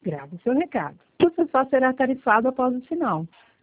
Grave seu recado. Você só será tarifado após o sinal.